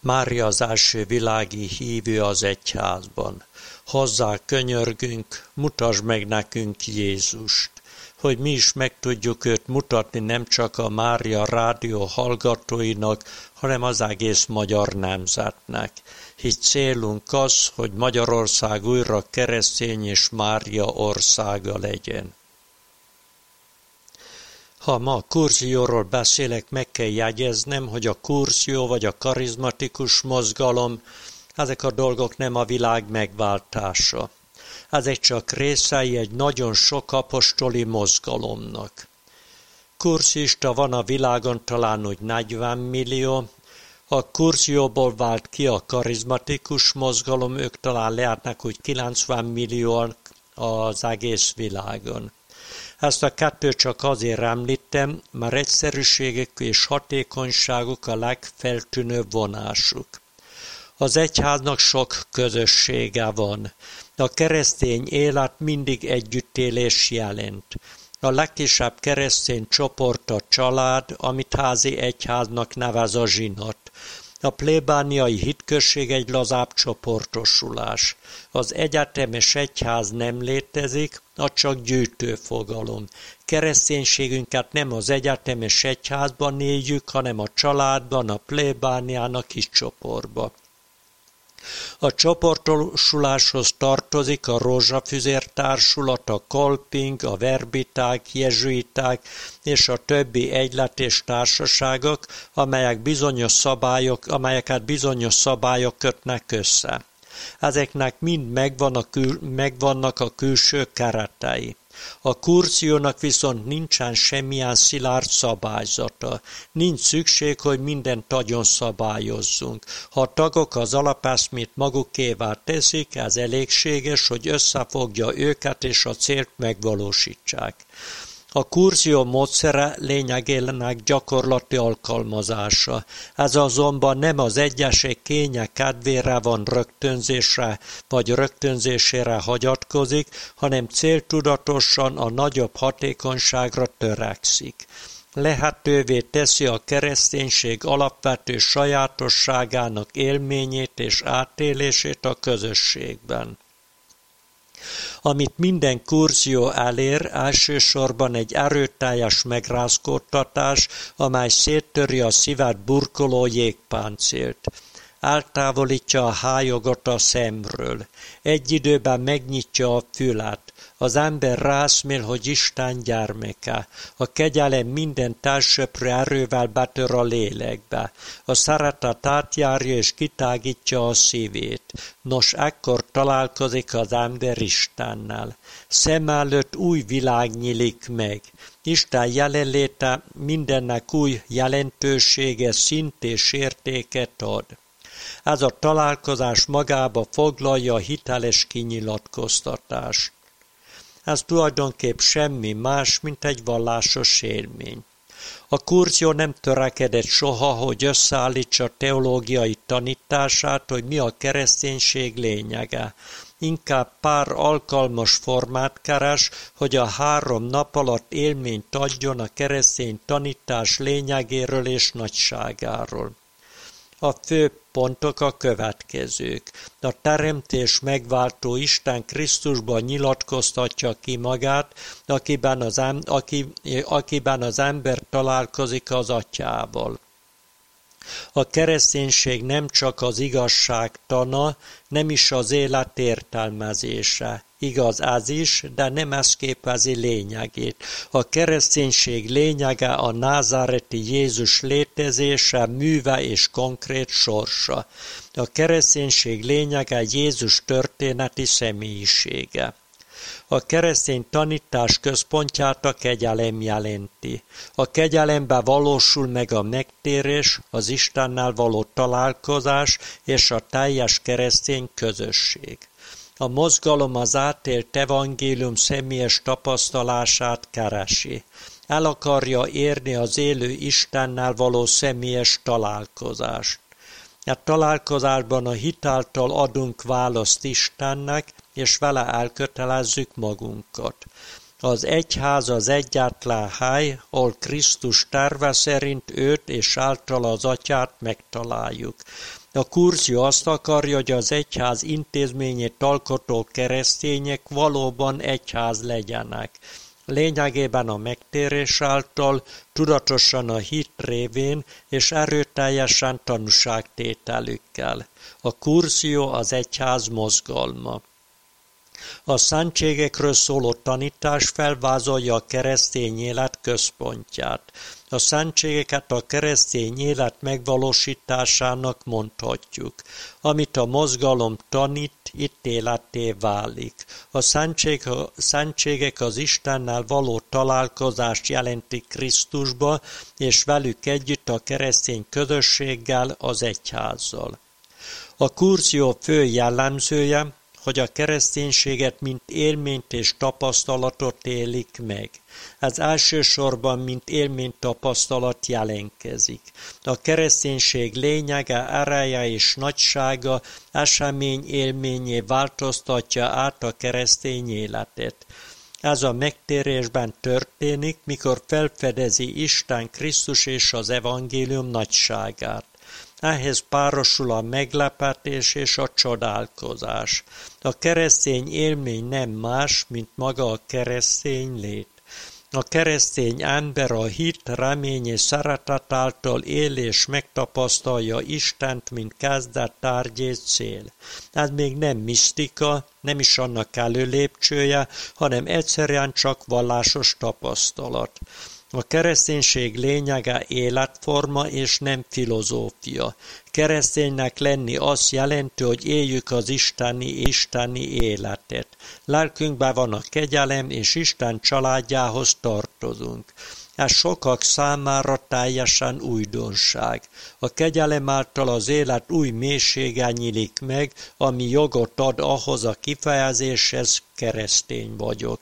Mária az első világi hívő az egyházban. Hozzá könyörgünk, mutasd meg nekünk Jézust, hogy mi is meg tudjuk őt mutatni nem csak a Mária rádió hallgatóinak, hanem az egész magyar nemzetnek. Hisz célunk az, hogy Magyarország újra keresztény és Mária országa legyen. Ha ma a kurzióról beszélek, meg kell jegyeznem, hogy a kurzió vagy a karizmatikus mozgalom, ezek a dolgok nem a világ megváltása. Ezek csak részei egy nagyon sok apostoli mozgalomnak. Kurzista van a világon talán úgy 40 millió, a kurzióból vált ki a karizmatikus mozgalom, ők talán lehetnek úgy 90 millióan az egész világon. Ezt a kettőt csak azért említem, mert egyszerűségük és hatékonyságuk a legfeltűnőbb vonásuk. Az egyháznak sok közössége van. A keresztény élet mindig együttélés jelent. A legkisebb keresztény csoport a család, amit házi egyháznak nevez a zsinat. A plébániai hitközség egy lazább csoportosulás. Az egyetemes egyház nem létezik, az csak gyűjtőfogalom. Kereszténységünket nem az egyetemes egyházban éljük, hanem a családban, a plébánián, a kis csoportban. A csoportosuláshoz tartozik a Rózsafüzér Társulat, a Kolping, a verbiták, jezsuiták és a többi egylet és társaságok, amelyeket bizonyos szabályok kötnek össze. Ezeknek mind megvannak a külső keretei. A kurziónak viszont nincsen semmilyen szilárd szabályzata. Nincs szükség, hogy mindent nagyon szabályozzunk. Ha a tagok az alapeszmét magukévá teszik, ez elégséges, hogy összefogja őket és a célt megvalósítsák. A kurzió módszere lényegének gyakorlati alkalmazása. Ez azonban nem az egyesek kénye kedvére van rögtönzésére hagyatkozik, hanem céltudatosan a nagyobb hatékonyságra törekszik. Lehetővé teszi a kereszténység alapvető sajátosságának élményét és átélését a közösségben. Amit minden kurzió elér, elsősorban egy erőteljes megrázkódtatás, amely széttöri a szívet burkoló jégpáncélt. Eltávolítja a hályogot a szemről. Egy időben megnyitja a fület. Az ember rászmél, hogy Isten gyermeke. A kegyelem minden társöprő erővel betör a lélekbe. A szeretet átjárja és kitágítja a szívét. Nos, ekkor találkozik az ember Istennel. Szem előtt új világ nyílik meg. Isten jelenléte mindennek új jelentősége, szint és értéket ad. Ez a találkozás magába foglalja a hiteles kinyilatkoztatást. Ez tulajdonképp semmi más, mint egy vallásos élmény. A kurzió nem törekedett soha, hogy összeállítsa teológiai tanítását, hogy mi a kereszténység lényege. Inkább pár alkalmas formát keres, hogy a 3 nap alatt élményt adjon a keresztény tanítás lényegéről és nagyságáról. A fő pontok a következők. A teremtés megváltó Isten Krisztusban nyilatkoztatja ki magát, akiben az ember találkozik az Atyával. A kereszténység nem csak az igazság tana, nem is az élet értelmezése. Igaz ez is, de nem ez képezi lényegét. A kereszténység lényege a názáreti Jézus létezése, műve és konkrét sorsa. A kereszténység lényege Jézus történeti személyisége. A keresztény tanítás központját a kegyelem jelenti. A kegyelemben valósul meg a megtérés, az Istennel való találkozás és a teljes keresztény közösség. A mozgalom az átélt evangélium személyes tapasztalását keresi. El akarja érni az élő Istennel való személyes találkozást. A találkozásban a hit által adunk választ Istennek, és vele elkötelezzük magunkat. Az egyház az egyetlen hely, ahol Krisztus terve szerint őt és általa az atyát megtaláljuk. A kurzió azt akarja, hogy az egyház intézményét alkotó keresztények valóban egyház legyenek. Lényegében a megtérés által, tudatosan a hit révén és erőteljesen tanúságtételükkel. A kurzió az egyház mozgalma. A szentségekről szóló tanítás felvázolja a keresztény élet központját. A szentségeket a keresztény élet megvalósításának mondhatjuk. Amit a mozgalom tanít, itt életté válik. A szentségek az Istennel való találkozást jelentik Krisztusba, és velük együtt a keresztény közösséggel, az egyházzal. A kurzió fő jellemzője, hogy a kereszténységet mint élményt és tapasztalatot élik meg. Ez elsősorban mint élménytapasztalat jelentkezik. A kereszténység lényege, ereje és nagysága esemény élményé változtatja át a keresztény életet. Ez a megtérésben történik, mikor felfedezi Isten, Krisztus és az evangélium nagyságát. Ehhez párosul a meglepetés és a csodálkozás. A keresztény élmény nem más, mint maga a keresztény lét. A keresztény ember a hit, remény és szeretet által él és megtapasztalja Istent, mint kezdet, tárgy és cél. Ez még nem misztika, nem is annak előlépcsője, hanem egyszerűen csak vallásos tapasztalat. A kereszténység lényege életforma és nem filozófia. Kereszténynek lenni azt jelenti, hogy éljük az isteni életet. Lelkünkben van a kegyelem, és Isten családjához tartozunk. Ez sokak számára teljesen újdonság. A kegyelem által az élet új mélysége nyílik meg, ami jogot ad ahhoz a kifejezéshez, keresztény vagyok.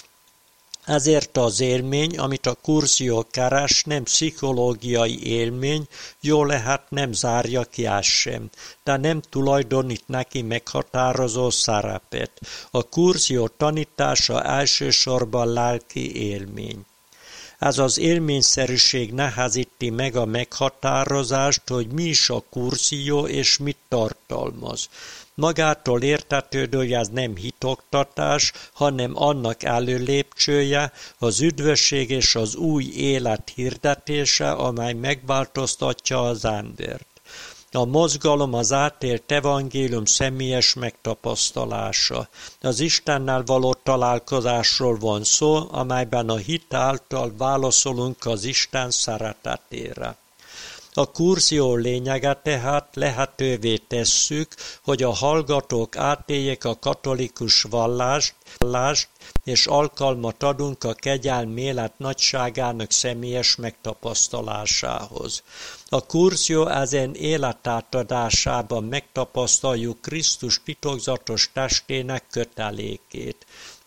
Ezért az élmény, amit a kurzió keres, nem pszichológiai élmény, jó lehet nem zárja ki ezt sem, de nem tulajdonít neki meghatározó szerepet. A kurzió tanítása elsősorban lelki élmény. Ez az élményszerűség nehezíti meg a meghatározást, hogy mi is a kurzió és mit tartalmaz. Magától értetődő, hogy ez nem hitoktatás, hanem annak előlépcsője, az üdvösség és az új élet hirdetése, amely megváltoztatja az embert. A mozgalom az átélt evangélium személyes megtapasztalása. Az Istennel való találkozásról van szó, amelyben a hit által válaszolunk az Isten szeretetére. A kurzió lényege tehát lehetővé tesszük, hogy a hallgatók átéljék a katolikus vallást, és alkalmat adunk a kegyelmi élet nagyságának személyes megtapasztalásához. A kurzió ezen életátadásában megtapasztaljuk Krisztus titokzatos testének kötelékét.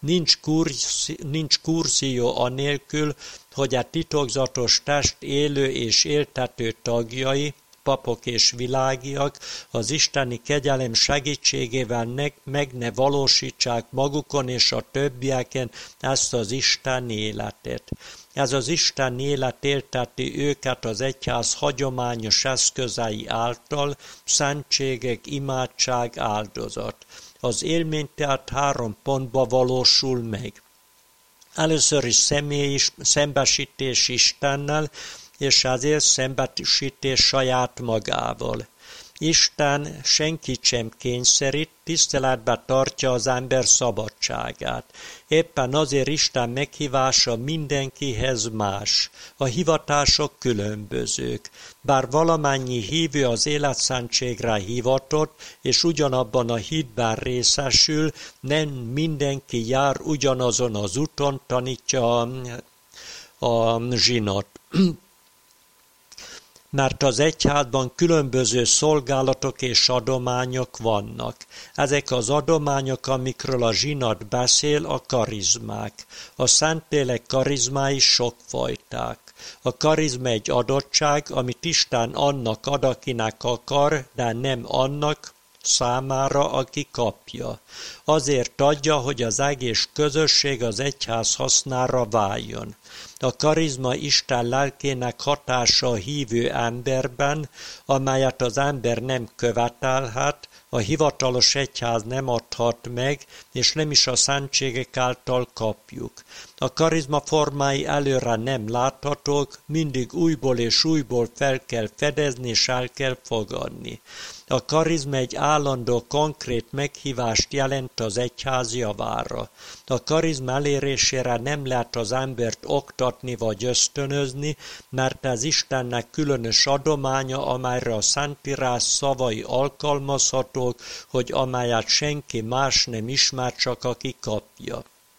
Nincs kurzió anélkül, hogy a titokzatos test élő és éltető tagjai, papok és világiak az isteni kegyelem segítségével meg ne valósítsák magukon és a többieken ezt az Isten életet. Ez az Isten élet élteti őket az egyház hagyományos eszközei által, szentségek, imádság, áldozat. Az élmény tehát 3 pontba valósul meg. Először is szembesítés Istennel, és ezért szembesítés saját magával. Isten senkit sem kényszerít, tiszteletbe tartja az ember szabadságát. Éppen azért Isten meghívása mindenkihez más. A hivatások különbözők. Bár valamennyi hívő az életszentségre hivatott, és ugyanabban a hitben részesül, nem mindenki jár ugyanazon az úton, tanítja a zsinat. Mert az egyházban különböző szolgálatok és adományok vannak. Ezek az adományok, amikről a zsinat beszél, a karizmák. A Szentlélek karizmái sokfajták. A karizma egy adottság, amit Isten annak ad, akinek akar, de nem annak, számára, aki kapja. Azért adja, hogy az egész közösség az egyház hasznára váljon. A karizma Isten lelkének hatása a hívő emberben, amelyet az ember nem követelhet, a hivatalos egyház nem adhat meg, és nem is a szentségek által kapjuk. A karizma formái előre nem láthatók, mindig újból és újból fel kell fedezni és el kell fogadni. A karizma egy állandó, konkrét meghívást jelent az egyház javára. A karizma elérésére nem lehet az embert oktatni vagy ösztönözni, mert ez Istennek különös adománya, amelyre a Szentírás szavai alkalmazhatók, hogy amelyet senki más nem ismer, csak aki kapja.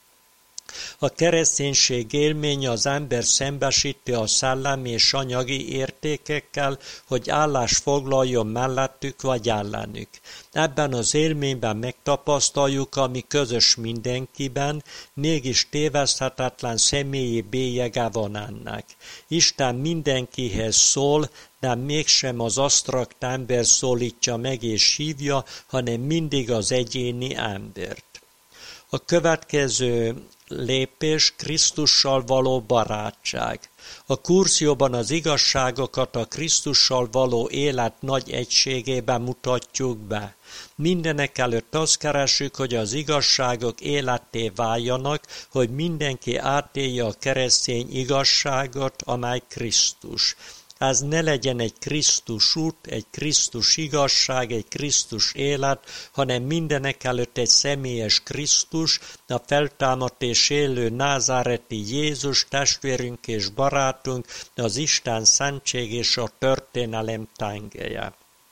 A kereszténység élménye az ember szembesíti a szellemi és anyagi értékekkel, hogy állást foglaljon mellettük vagy ellenük. Ebben az élményben megtapasztaljuk, ami közös mindenkiben, mégis téveszthetetlen személyi bélyege van ennek. Isten mindenkihez szól, de mégsem az asztrakt ember szólítja meg és hívja, hanem mindig az egyéni embert. A következő lépés Krisztussal való barátság. A kurzióban az igazságokat a Krisztussal való élet nagy egységében mutatjuk be. Mindenekelőtt azt keresünk, hogy az igazságok életté váljanak, hogy mindenki átélje a keresztény igazságot, amely Krisztus. Ez ne legyen egy Krisztus út, egy Krisztus igazság, egy Krisztus élet, hanem mindenekelőtt egy személyes Krisztus, a feltámadt és élő názáreti Jézus, testvérünk és barátunk, az Isten szentség és a történelem tengelye.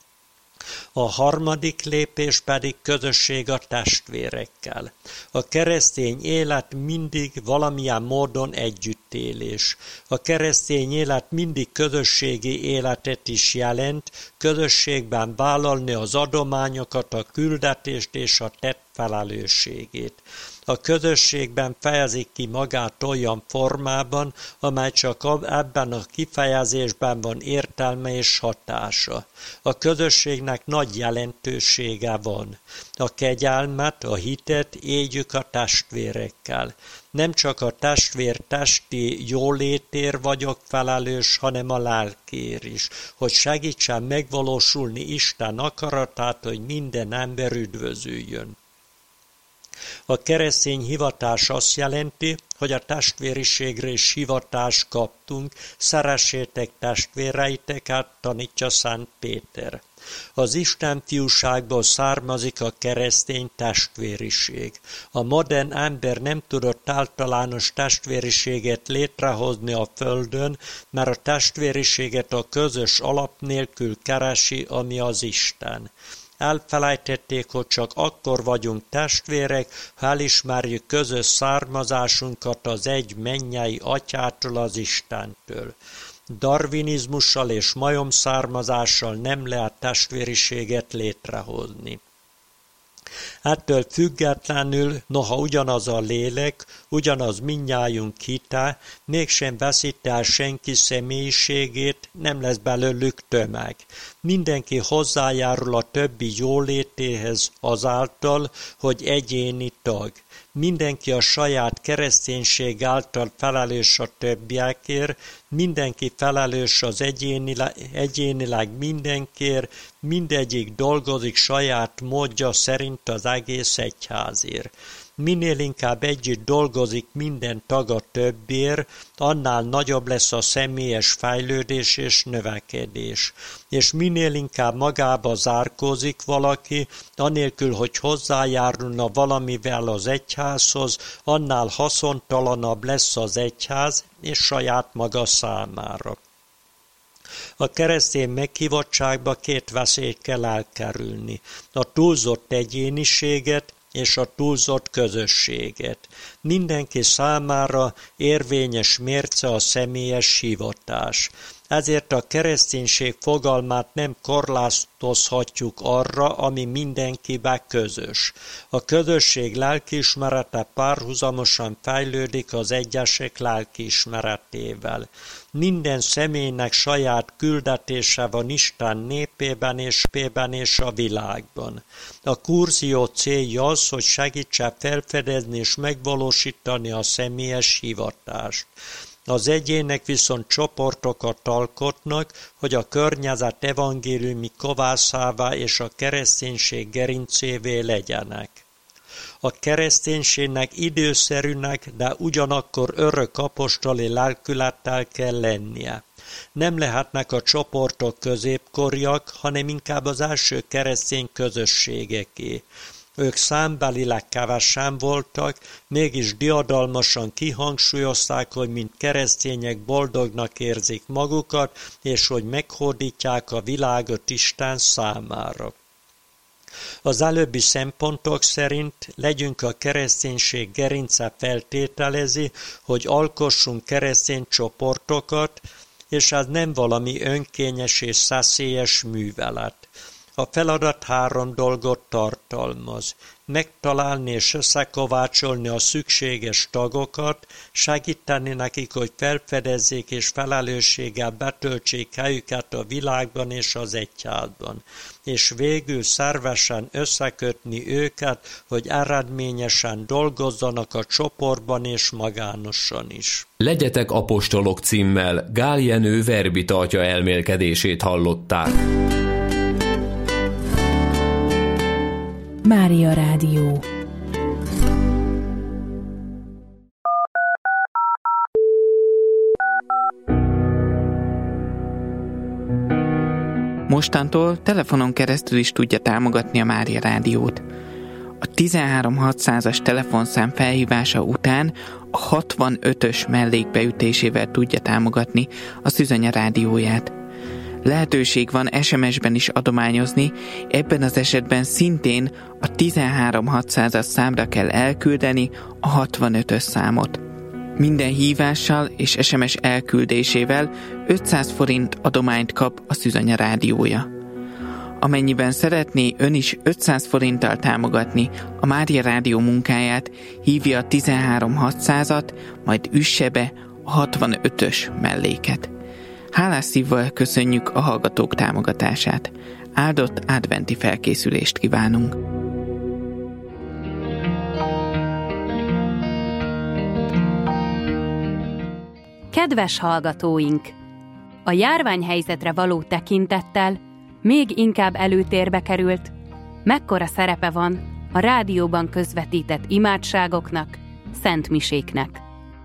A harmadik lépés pedig közösség a testvérekkel. A keresztény élet mindig valamilyen módon együttélés. A keresztény élet mindig közösségi életet is jelent, közösségben vállalni az adományokat, a küldetést és a tett felelősségét. A közösségben fejezik ki magát olyan formában, amely csak ebben a kifejezésben van értelme és hatása. A közösségnek nagy jelentősége van. A kegyelmet, a hitet éljük a testvérekkel. Nem csak a testvér testi jólétért vagyok felelős, hanem a lelkér is, hogy segítsen megvalósulni Isten akaratát, hogy minden ember üdvözüljön. A keresztény hivatás azt jelenti, hogy a testvériségre is hivatást kaptunk, szeressétek testvéreiteket, tanítja Szent Péter. Az Isten fiúságból származik a keresztény testvériség. A modern ember nem tudott általános testvériséget létrehozni a földön, mert a testvériséget a közös alap nélkül keresi, ami az Isten. Elfelejtették, hogy csak akkor vagyunk testvérek, ha elismerjük közös származásunkat az egy mennyei atyától, az Istentől. Darwinizmussal és majomszármazással nem lehet testvériséget létrehozni. Ettől függetlenül, noha ugyanaz a lélek, ugyanaz mindnyájunk hite, mégsem veszít el senki személyiségét, nem lesz belőlük tömeg. Mindenki hozzájárul a többi jólétéhez azáltal, hogy egyéni tag. Mindenki a saját kereszténység által felelős a többiekért, mindenki felelős az egyénileg mindenkiért, mindegyik dolgozik saját módja szerint az egész egyházért. Minél inkább együtt dolgozik minden tag a többiért, annál nagyobb lesz a személyes fejlődés és növekedés. És minél inkább magába zárkózik valaki, anélkül, hogy hozzájárulna valamivel az egyházhoz, annál haszontalanabb lesz az egyház és saját maga számára. A keresztény meghívottságba két veszélyt kell elkerülni: a túlzott egyéniséget és a túlzott közösséget. Mindenki számára érvényes mérce a személyes hivatás. Ezért a kereszténység fogalmát nem korlátozhatjuk arra, ami mindenkiben közös. A közösség lelkiismerete párhuzamosan fejlődik az egyesek lelkiismeretével. Minden személynek saját küldetése van Isten népében és a világban. A kurzió célja az, hogy segítse felfedezni és megvalósítani a személyes hivatást. Az egyének viszont csoportokat alkotnak, hogy a környezet evangéliumi kovászává és a kereszténység gerincévé legyenek. A kereszténységnek időszerűnek, de ugyanakkor örök apostoli lelkülettel kell lennie. Nem lehetnek a csoportok középkoriak, hanem inkább az első keresztény közösségeké. Ők számbelileg kevesen voltak, mégis diadalmasan kihangsúlyozták, hogy mint keresztények boldognak érzik magukat, és hogy meghódítják a világot Isten számára. Az előbbi szempontok szerint legyünk a kereszténység gerince feltételezi, hogy alkossunk keresztény csoportokat, és ez nem valami önkényes és szeszélyes művelet. A feladat 3 dolgot tartalmaz. Megtalálni és összekovácsolni a szükséges tagokat, segíteni nekik, hogy felfedezzék és felelősséggel betöltsék helyüket a világban és az egyházban, és végül szervesen összekötni őket, hogy eredményesen dolgozzanak a csoportban és magánosan is. Legyetek apostolok címmel Gál Jenő verbita atya elmélkedését hallották. Mária Rádió. Mostantól telefonon keresztül is tudja támogatni a Mária Rádiót. A 13600-as telefonszám felhívása után a 65-ös mellékbeütésével tudja támogatni a Szűzanya rádióját. Lehetőség van SMS-ben is adományozni, ebben az esetben szintén a 13600-as számra kell elküldeni a 65-ös számot. Minden hívással és SMS elküldésével 500 forint adományt kap a Szűzanya rádiója. Amennyiben szeretné ön is 500 forinttal támogatni a Mária Rádió munkáját, hívja a 13600-at, majd üsse be a 65-ös melléket. Hálás szívvel köszönjük a hallgatók támogatását. Áldott adventi felkészülést kívánunk! Kedves hallgatóink! A járványhelyzetre való tekintettel még inkább előtérbe került, mekkora szerepe van a rádióban közvetített imádságoknak, szentmiséknek.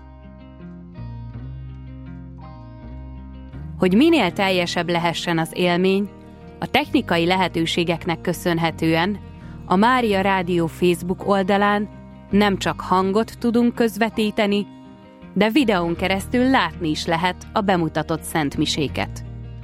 Hogy minél teljesebb lehessen az élmény, a technikai lehetőségeknek köszönhetően a Mária Rádió Facebook oldalán nem csak hangot tudunk közvetíteni, de videón keresztül látni is lehet a bemutatott szentmiséket.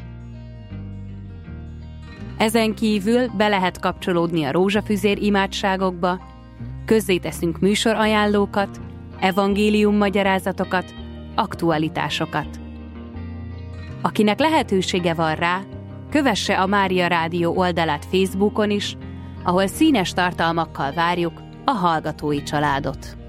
Ezen kívül be lehet kapcsolódni a rózsafüzér imádságokba, közzéteszünk műsorajánlókat, evangéliummagyarázatokat, aktualitásokat. Akinek lehetősége van rá, kövesse a Mária Rádió oldalát Facebookon is, ahol színes tartalmakkal várjuk a hallgatói családot.